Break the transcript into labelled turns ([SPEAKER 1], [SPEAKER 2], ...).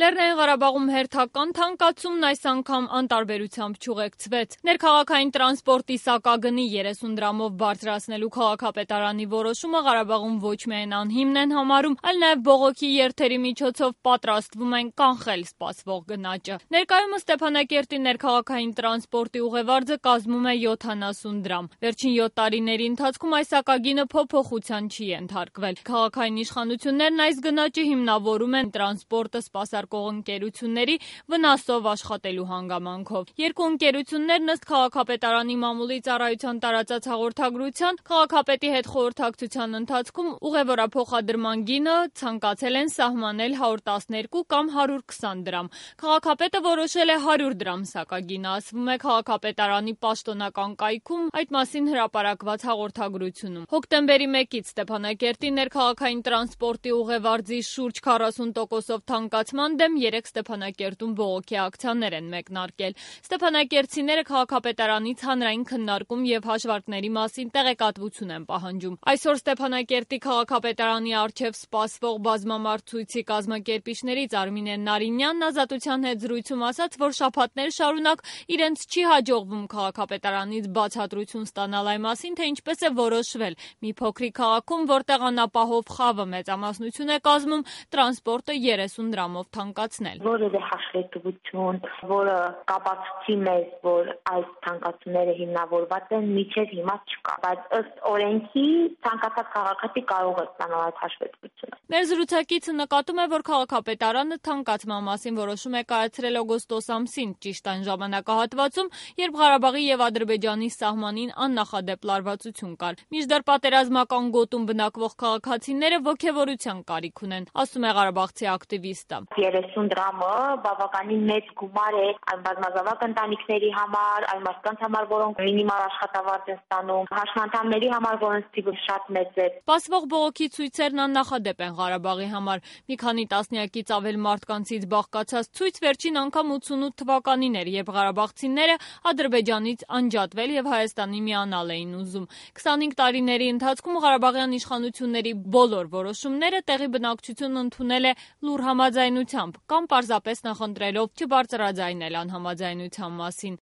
[SPEAKER 1] Լեռնային Ղարաբաղում հերթական թանկացումն այս անգամ անտարբերությամբ չուղեկցվեց։ Ներքաղաքային տրանսպորտի սակագնի 30 դրամով բարձրացնելու քաղաքապետարանի որոշումը Ղարաբաղում ոչ միայն անհիմն են համարում, այլ նաև բողոքի երթերի միջոցով պատրաստվում են կանխել սպասվող գնաճը։ Ներկայումս Ստեփանակերտի ներքաղաքային տրանսպորտի ուղևարձը կազմում է 70 դրամ։ Վերջին 7 տարիների ընթացքում այս սակագինը փոփոխության չի ենթարկվել։ Քաղաքային իշխանություններն այս գնաճը հիմնավորում են տրանսպորտը սպասարկող ընկերությունների վնասով աշխատելու հանգամանքով։ Երկու ընկերություններն ըստ քաղաքապետարանի մամուլի ծառայության տարածած հաղորդագրության քաղաքապետի հետ խորհրդակցության ընթացքում ուղևորափոխադրման գինը ցանկացել են սահմանել 112 կամ 120 դրամ։ Քաղաքապետը որոշել է 100 դրամ սակագինը, ասվում է քաղաքապետարանի պաշտոնական կայքում այդ մասին հրապարակված հաղորդագրությունում։ Հոկտեմբերի 1-ից Ստեփանակերտի ներքաղաքային տրանսպորտի ուղևարձի շուրջ 40%-ով թանկացման դեմ 3 Ստեփանակերտում բողոքի ակցիաներ են մեկնարկել։ Ստեփանակերտցիները քաղաքապետարանից հանրային քննարկում եւ հաշվարկների մասին տեղեկատվություն են պահանջում։ Այսօր Ստեփանակերտի քաղաքապետարանի առջև սպասվող բազմամարդ ցույցի կազմակերպիչներից Արմինե Նարինյանն Ազատության հետ զրույցում ասաց, որ շաբաթներ շարունակ իրենց չի հաջողվում քաղաքապետարանից բացատրություն ստանալ այն մասին, թե ինչպես է որոշվել մի փոքրիկ քաղաքում, որտեղ անապահով խավը մեծամասնություն է կազմում, տրանսպորտը 30 դրամով թանկացնել։
[SPEAKER 2] Որևէ հաշվետվություն, որը կապացուցի մեզ, որ այս թանկացումները հիմնավորված են, մինչև հիմա չկա, բայց ըստ օրենքի ցանկացած քաղաքացի կարող է ստանալ այդ հաշվետվությունը։
[SPEAKER 1] Մեր զրուցակիցը նկատում է, որ քաղաքապետարանը թանկացման մասին որոշում է կայացրել օգոստոս ամսին, ճիշտ այն ժամանակահատվածում, երբ Ղարաբաղի եւ Ադրբեջանի սահմանին աննախադեպ լարվածություն կար։ Մինչդեռ պատերազմական գոտում բնակվող քաղաքացիները ոգևորության կարիք ունեն, ասում է ղարաբաղցի ակտիվիստը։
[SPEAKER 2] 30 դրամը բավականին մեծ գումար է այն բազմազավակ ընտանիքների համար, այն մարդկանց համար, որոնք մինիմալ աշխատավարձ են ստանում, հաշմանդամների համար, որոնց թիվը շատ մեծ է։
[SPEAKER 1] Սպասվող բողոքի ցույցերն աննախադեպ են Ղարաբաղի համար։ Մի քանի տասնյակից ավել մարդկանցից բաղկացած ցույց վերջին անգամ 88 թվականին էր, երբ ղարաբաղցիները Ադրբեջանից անջատվել եւ Հայաստանի միանալ էին ուզում։ 25 տարիների ընթացքում ղարաբաղյան իշխանությունների բոլոր որոշումները տեղի բնակչությունն ընդունել է լուռ համաձայնությամբ կամ պարզապես նախընտրելով չբարձրաձայնել անհամաձայնության մասին։